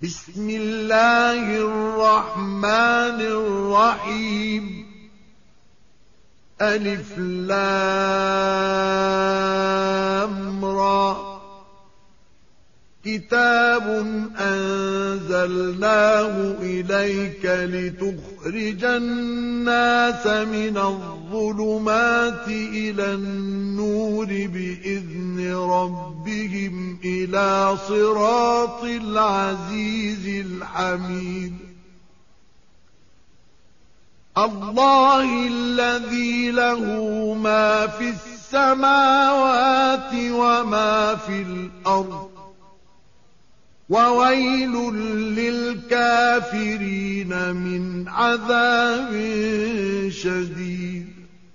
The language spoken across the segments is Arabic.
بسم الله الرحمن الرحيم ألف لام را كتاب أنزلناه إليك لتخرج الناس من الظلمات إلى النور بإذن ربهم إلى صراط العزيز الحميد الله الذي له ما في السماوات وما في الأرض وويل للكافرين من عذاب شديد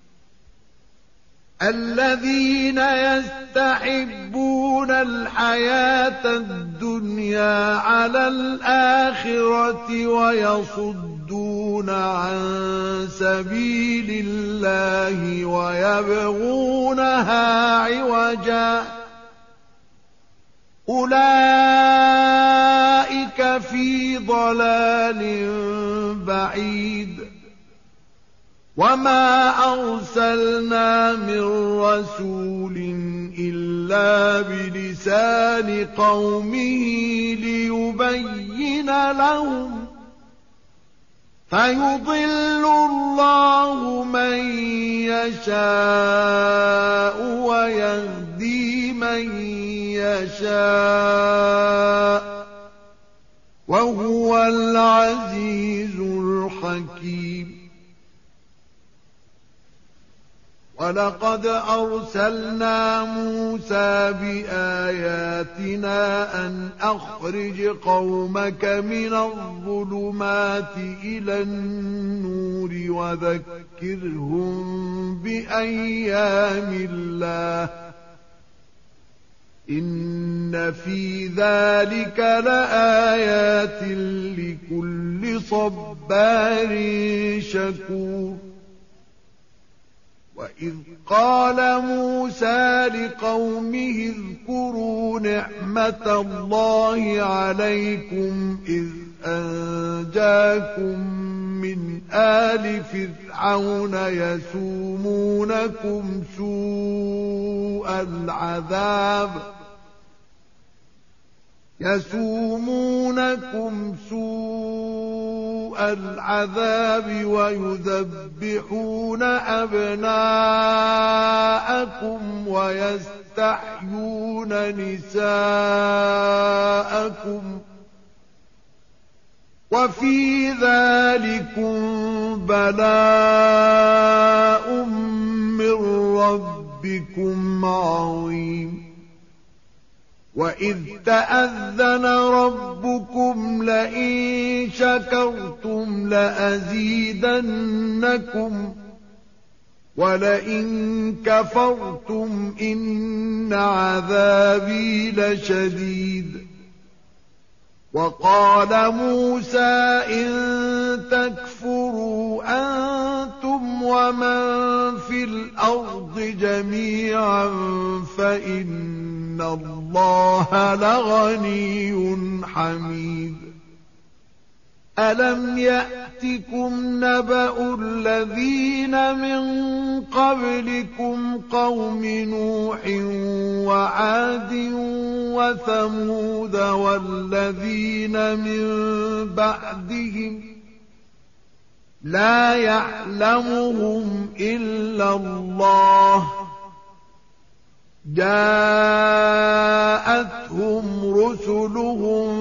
الذين يستحبون الحياة الدنيا على الآخرة ويصدون عن سبيل الله ويبغونها عوجا أولئك في ضلال بعيد وما أرسلنا من رسول إلا بلسان قومه ليبين لهم فيضل الله من يشاء ويهدي من يشاء وهو العزيز الحكيم ولقد أرسلنا موسى بآياتنا أن أخرج قومك من الظلمات إلى النور وذكرهم بأيام الله إن في ذلك لآيات لكل صبار شكور وإذ قال موسى لقومه اذكروا نعمة الله عليكم إذ أنجاكم من آل فرعون يسومونكم سوء العذاب ويذبحون أبناءكم ويستحيون نساءكم وفي ذلكم بلاء من ربكم عظيم وإذ تأذن ربكم لئن شكرتم لأزيدنكم ولئن كفرتم إن عذابي لشديد وقال موسى إن تكفروا أنتم ومن في الأرض جميعا فإن الله لغني حميد ألم يأتكم نبأ الذين من قبلكم قوم نوح وعاد وثمود والذين من بعدهم لا يعلمهم إلا الله جاءتهم رسلهم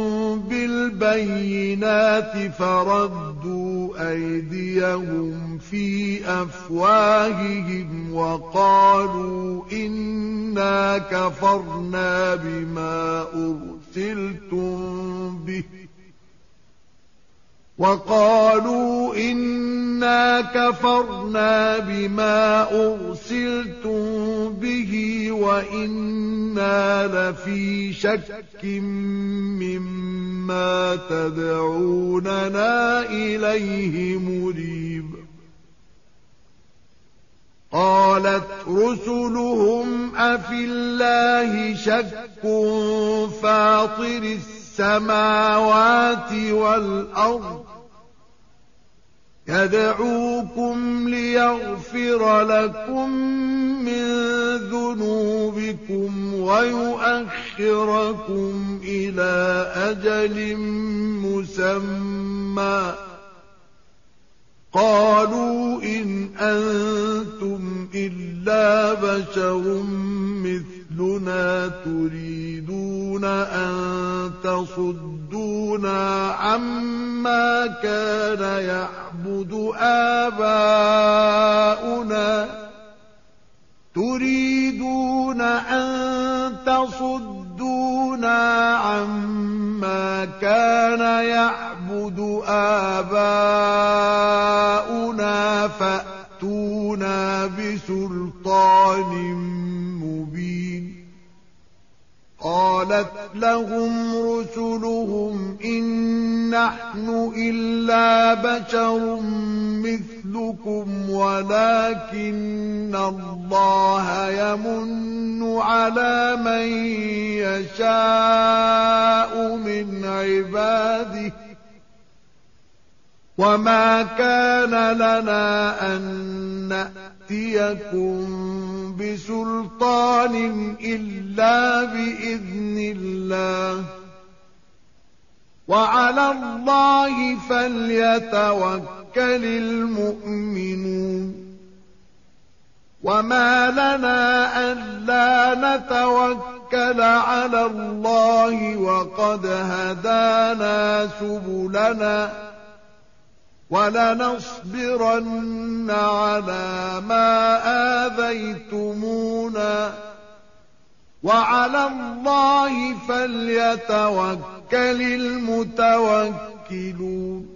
بالبينات فردوا أيديهم في أفواههم وقالوا إنا كفرنا بما أرسلتم به وإنا لفي شك مما تدعوننا إليه مريب قالت رسلهم أفي الله شك فاطر السماوات والأرض يدعوكم ليغفر لكم من ذنوبكم ويؤخركم إلى أجل مسمى قالوا إن أنتم إلا بشر مثلنا تريدون أن تصدونا عما كان يعبد آباؤنا فأتونا بسلطان مبين قالت لهم رسلهم إن نحن إلا بشر مثلكم ولكن الله يمن على من يشاء من عباده وما كان لنا أن نأتيكم بسلطان إلا بإذن الله وعلى الله فليتوكل المؤمنون وما لنا ألا نتوكل على الله وقد هدانا سبلنا ولنصبرن على ما آذيتمونا وعلى الله فليتوكل المتوكلون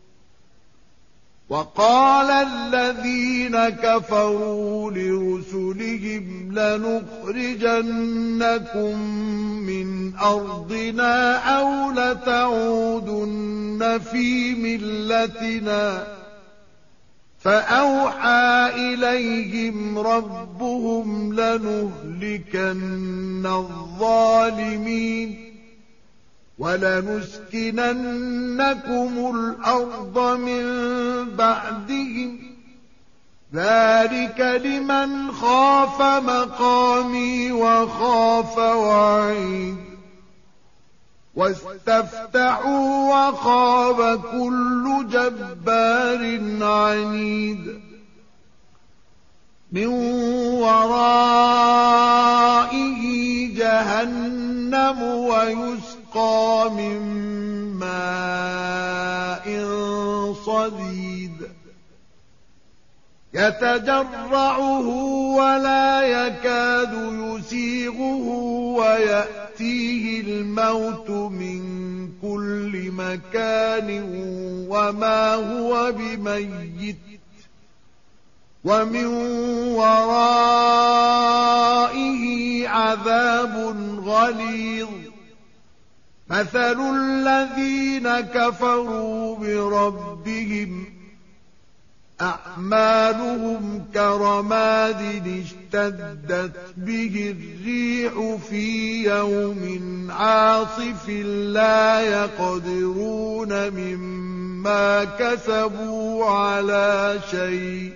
وقال الذين كفروا لرسلهم لنخرجنكم من أرضنا أو لتعودن في ملتنا فأوحى إليهم ربهم لنهلكن الظالمين ولنسكننكم الأرض من بعدهم ذلك لمن خاف مقامي وخاف وعيد واستفتحوا وخاب كل جبار عنيد من ورائه جهنم ويسقى من ماء صديد يتجرعه ولا يكاد يسيغه ويأتيه الموت من كل مكان وما هو بميت ومن ورائه عذاب غليظ مثل الذين كفروا بربهم أعمالهم كرماد اشتدت به الريح في يوم عاصف لا يقدرون مما كسبوا على شيء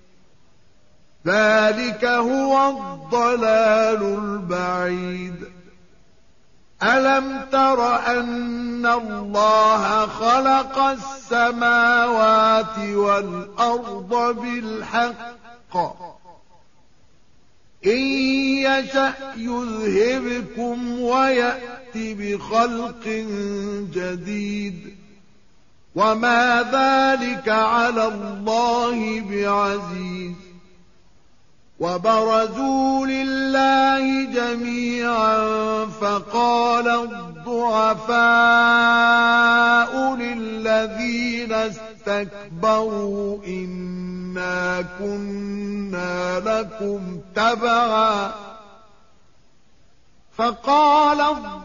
ذلك هو الضلال البعيد ألم تر أن الله خلق السماوات والأرض بالحق إن يشأ يذهبكم ويأت بخلق جديد وما ذلك على الله بعزيز وبرزوا لله جميعا فقال الضعفاء للذين استكبروا إنا كنا لكم تبعا فقال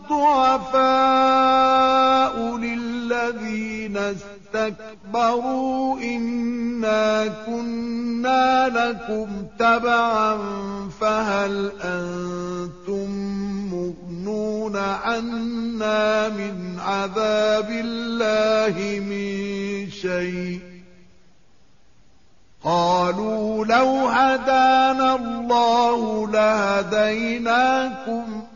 الضعفاء للذين استكبروا إنا كنا لكم تبعا فهل أنتم مغنون عَنَّا مِنْ عَذَابِ اللَّهِ مِنْ شَيْءٍ قَالُوا لَوْ هَدَانَا اللَّهُ لَهَدَيْنَاكُمْ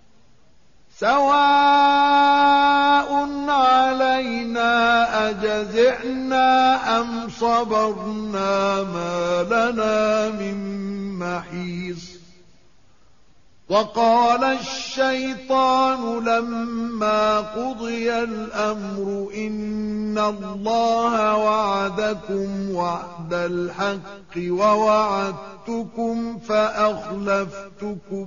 سَوَاءٌ عَلَيْنَا أَجَزِعْنَا أَمْ صَبَرْنَا مَا لَنَا مِن مَّحِيصٍ وَقَالَ الشَّيْطَانُ لَمَّا قُضِيَ الْأَمْرُ إِنَّ اللَّهَ وَعَدَكُمْ وَعْدَ الْحَقِّ وَوَعَدتُّكُمْ فَأَخْلَفْتُكُمْ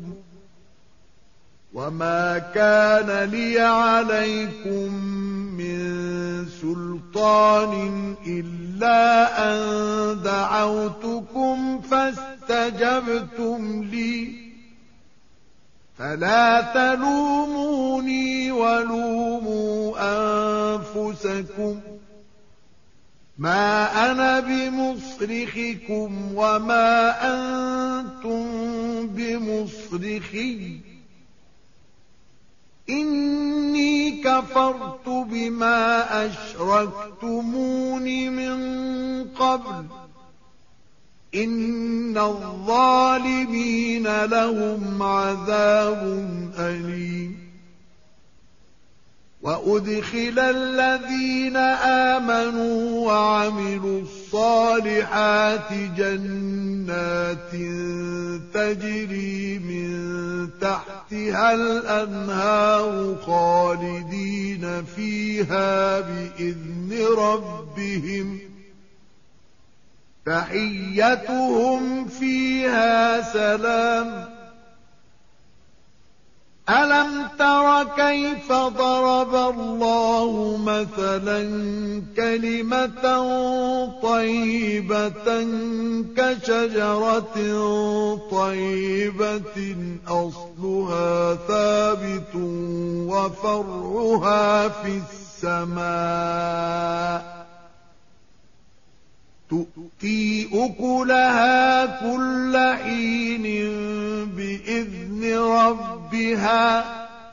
وَمَا كَانَ لِيَ عَلَيْكُمْ مِنْ سُلْطَانٍ إِلَّا أَنْ دَعَوْتُكُمْ فَاسْتَجَبْتُمْ لِي فَلَا تَلُومُونِي وَلُومُوا أَنفُسَكُمْ مَا أَنَا بِمُصْرِخِكُمْ وَمَا أَنْتُمْ بِمُصْرِخِيَّ إِنِّي كَفَرْتُ بِمَا أَشْرَكْتُمُونِ مِنْ قَبْلُ إِنَّ الظَّالِمِينَ لَهُمْ عَذَابٌ أَلِيمٌ وَأُدْخِلَ الَّذِينَ آمَنُوا وَعَمِلُوا الصَّالِحَاتِ جَنَّاتٍ تَجْرِي مِن تَحْتِهَا الْأَنْهَارُ خَالِدِينَ فِيهَا بِإِذْنِ رَبِّهِمْ تَحِيَّتُهُمْ فِيهَا سَلَامٌ أَلَمْ تَرَ كَيْفَ ضَرَبَ اللَّهُ مَثَلًا كَلِمَةً طَيِّبَةً كَشَجَرَةٍ طَيِّبَةٍ أَصْلُهَا ثَابِتٌ وَفَرْعُهَا فِي السَّمَاءِ تُؤْتِي أُكُلَهَا كُلَّ حِينٍ بِإِذْنِ رَبِّهَا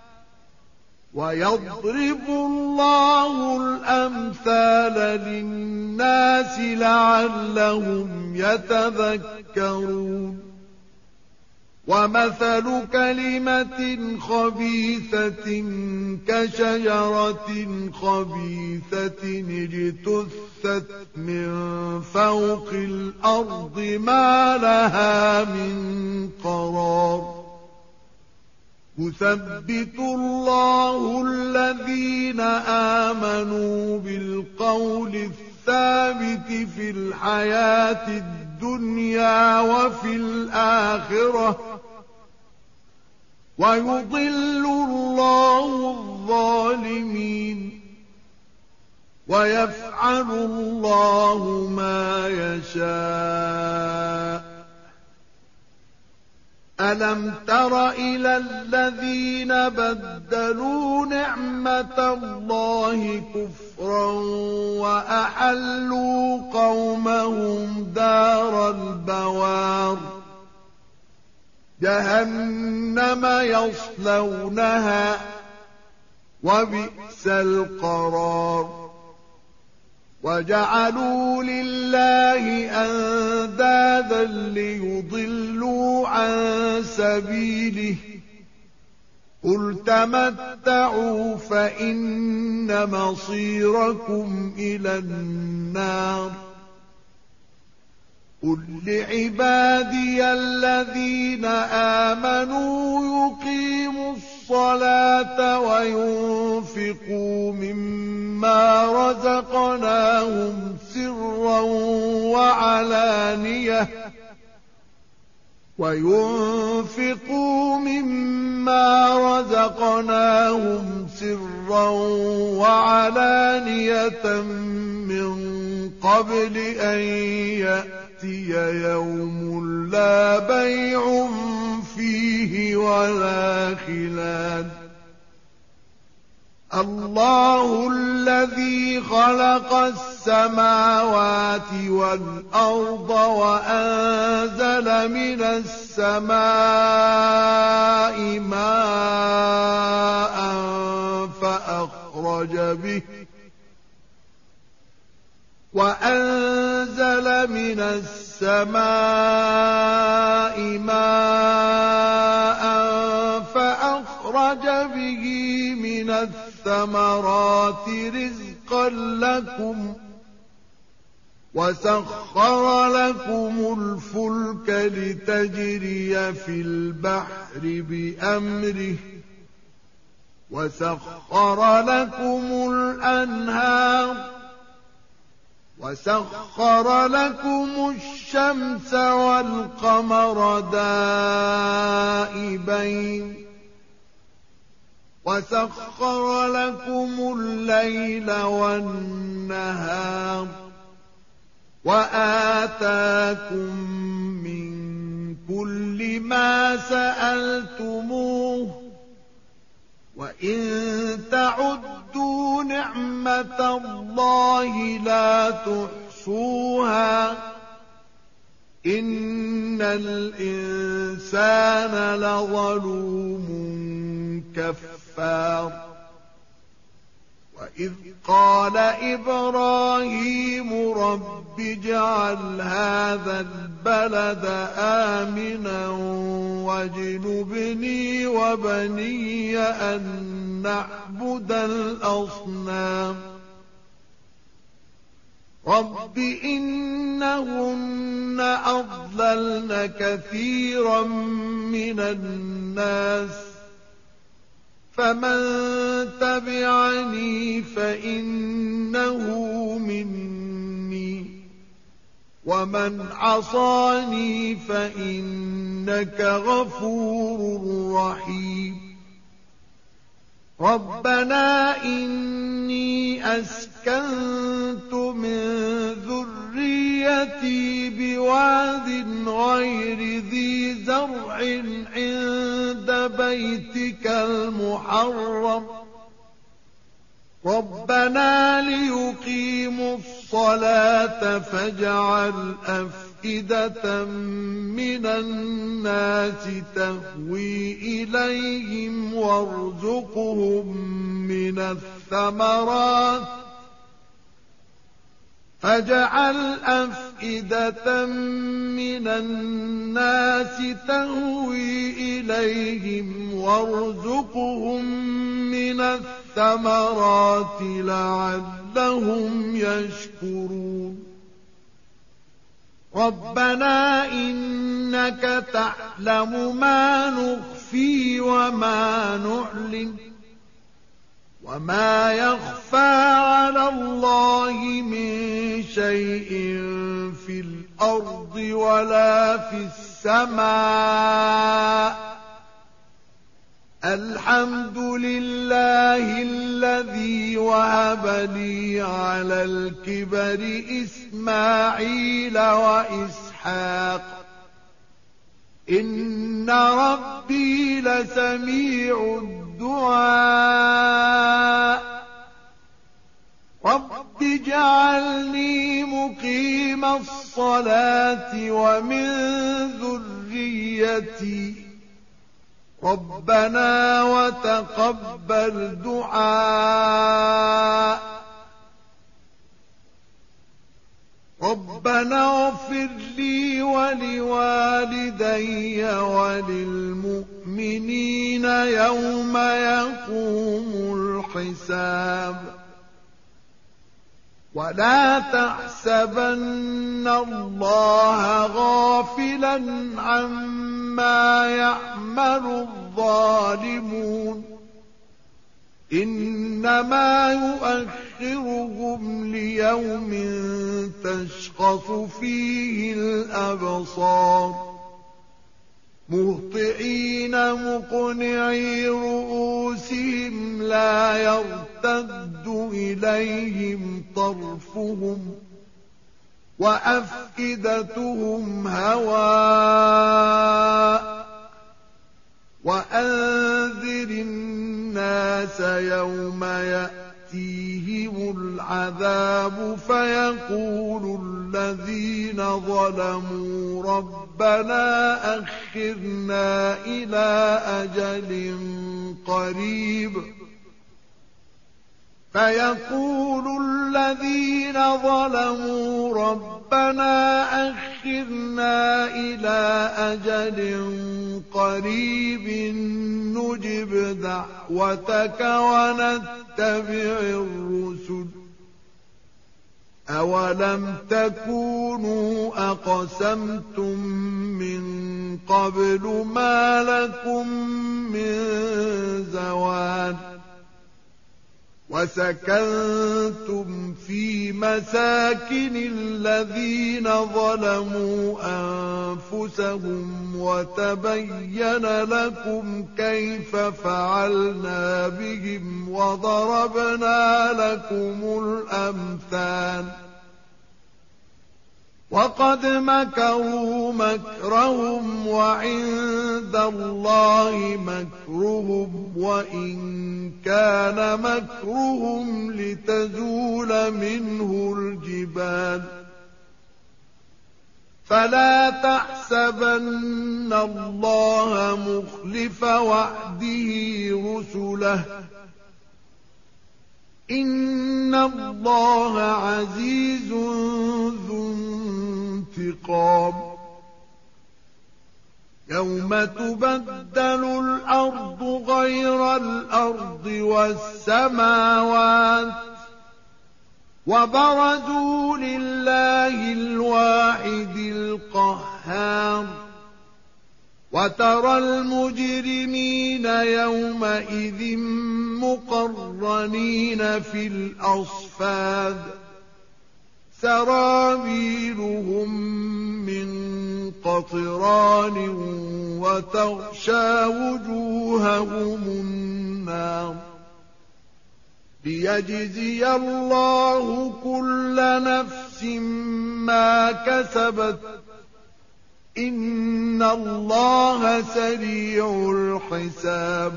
وَيَضْرِبُ اللَّهُ الْأَمْثَالَ لِلنَّاسِ لَعَلَّهُمْ يَتَذَكَّرُونَ وَمَثَلُ كَلِمَةٍ خَبِيثَةٍ كَشَجَرَةٍ خَبِيثَةٍ اجْتُثَّتْ مِنْ فَوْقِ الْأَرْضِ مَا لَهَا مِنْ قَرَارٍ يُثَبِّتُ اللَّهُ الَّذِينَ آمَنُوا بِالْقَوْلِ الثَّابِتِ فِي الْحَيَاةِ الدُّنْيَا وَفِي الْآخِرَةِ وَيُضِلُّ اللَّهُ الظَّالِمِينَ وَيَفْعَلُ اللَّهُ مَا يَشَاءُ أَلَمْ تَرَ إِلَى الَّذِينَ بَدَّلُوا نِعْمَةَ اللَّهِ كُفْرًا وَأَحَلُّوا قَوْمَهُمْ دَارَ الْبَوَارِ جَهَنَّمَ يَصْلَوْنَهَا وَبِئْسَ الْقَرَارُ وَجَعَلُوا لِلَّهِ أَندَادًا لِّيُضِلُّوا عَن سَبِيلِهِ قُلْ تَمَتَّعُوا فَإِنَّ مَصِيرَكُمْ إِلَى النَّارِ قُل لِّعِبَادِيَ الَّذِينَ آمَنُوا يُقِيمُوا الصَّلَاةَ وَيُنفِقُوا مِمَّا رَزَقْنَاهُمْ سِرًّا وَعَلَانِيَةً مِّن قَبْلِ أَن يَأْتِيَ يَوْمٌ لَّا بَيْعٌ فِيهِ وَلَا خِلَالٌ اللَّهُ الَّذِي خَلَقَ السَّمَاوَاتِ وَالْأَرْضَ وَأَنزَلَ مِنَ السَّمَاءِ مَاءً فأخرج به وأنزل من السماء ماء فأخرج به من الثمرات رزقا لكم وسخر لكم الفلك لتجري في البحر بأمره وسخر لكم الأنهار وسخر لكم الشمس والقمر دائبين وسخر لكم الليل والنهار وآتاكم من كل ما سألتموه وإن تعدوا نعمة الله لا تحصوها إن الإنسان لظلوم كفار وإذ قال إبراهيم رب اجعل هذا البلد آمنا واجنبني وبني أن نعبد الأصنام رب إنهن أضللن كثيرا من الناس فمن تبعني فإنه مني ومن عصاني فإنك غفور رحيم ربنا إني أسكنت من ذريتي بواد غير ذي زرع عند بيتك المحرم ربنا ليقيموا الصلاة فاجعل أفئدة من الناس تهوي إليهم وارزقهم من الثمرات فاجعل أفئدة من الناس تهوي إليهم وارزقهم من الثمرات لعلهم يشكرون ربنا إنك تعلم ما نخفي وما نعلن وما يخفى على الله من شيء في الأرض ولا في السماء الحمد لله الذي وهب لي على الكبر إسماعيل وإسحاق إن ربي لسميع الدعاء رب اجعلني مقيم الصلاة ومن ذريتي ربنا وتقبل دعاء ربنا اغفر لي ولوالدي وللمؤمنين يوم يقوم الحساب ولا تحسبن الله غافلا عما يعمل الظالمون إنما يؤخرهم ليوم تشخص فيه الأبصار مهطعين مقنعي رؤوسهم لا يرتد إليهم طرفهم وأفئدتهم هواء وأنذر الناس يوم يأتيهم العذاب فيقول الذين ظلموا ربنا أخرنا إلى أجل قريب فيقول الذين ظلموا ربنا أخرنا إلى أجل قريب نجب دعوتك ونتبع الرسل أولم تكونوا أقسمتم من قبل ما لكم من زوال وسكنتم في مساكن الذين ظلموا أنفسهم وتبين لكم كيف فعلنا بهم وضربنا لكم الأمثال وقد مكروا مكرهم وعند الله مكرهم وإن كان مكرهم لتزول منه الجبال فلا تحسبن الله مخلف وعده رسله إن الله عزيز ذو انتقام يوم تبدل الأرض غير الأرض والسماوات وبرزوا لله الواحد القهار وترى المجرمين يومئذ مقرنين في الأصفاد سرابيلهم من قطران وتغشى وجوههم النار ليجزي الله كل نفس ما كسبت إن الله سريع الحساب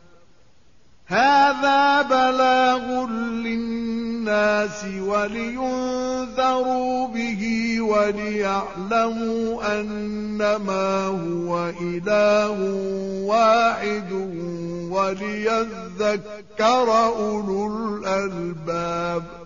هذا بلاغ للناس ولينذروا به وليعلموا أنما هو إله واحد وليذكر أولو الألباب